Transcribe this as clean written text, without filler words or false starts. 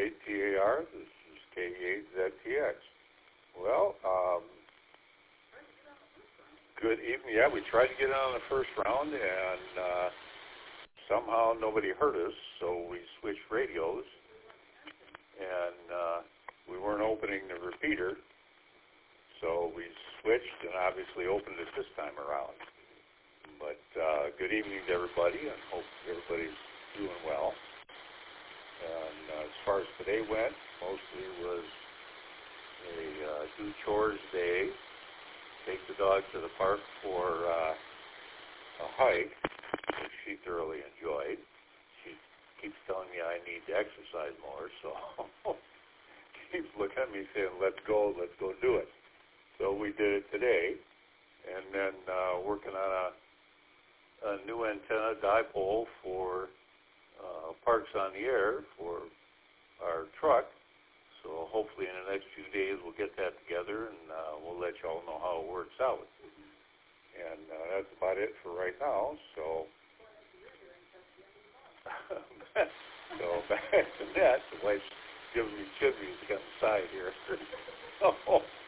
K8TAR. This is K8ZTX. Well, good evening. Yeah, we tried to get on the first round, and somehow nobody heard us, so we switched radios, and we weren't opening the repeater, so we switched and obviously opened it this time around. But good evening to everybody, and hope everybody's doing well. And as far as today went, mostly was a do chores day, take the dog to the park for a hike, which she thoroughly enjoyed. She keeps telling me I need to exercise more, so keeps looking at me saying, let's go do it. So we did it today, and then working on a new antenna dipole for Parks on the Air for our truck. So hopefully in the next few days we'll get that together, and we'll let you all know how it works out. And that's about it for right now. So, so back to that. The wife's giving me chibbies to come inside here.